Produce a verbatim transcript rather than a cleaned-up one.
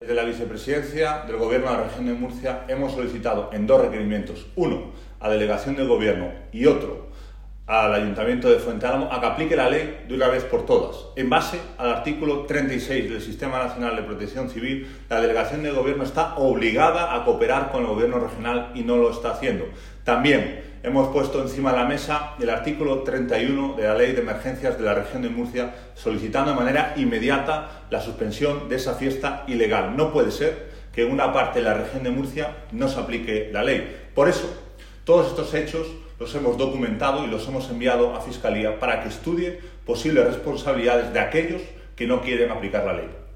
Desde la Vicepresidencia del Gobierno de la Región de Murcia hemos solicitado en dos requerimientos, uno a Delegación del Gobierno y otro al Ayuntamiento de Fuenteálamo, a que aplique la ley de una vez por todas. En base al artículo treinta y seis del Sistema Nacional de Protección Civil, la Delegación del Gobierno está obligada a cooperar con el Gobierno regional y no lo está haciendo. También hemos puesto encima de la mesa el artículo treinta y uno de la Ley de Emergencias de la Región de Murcia, solicitando de manera inmediata la suspensión de esa fiesta ilegal. No puede ser que en una parte de la Región de Murcia no se aplique la ley. Por eso, todos estos hechos los hemos documentado y los hemos enviado a Fiscalía para que estudie posibles responsabilidades de aquellos que no quieren aplicar la ley.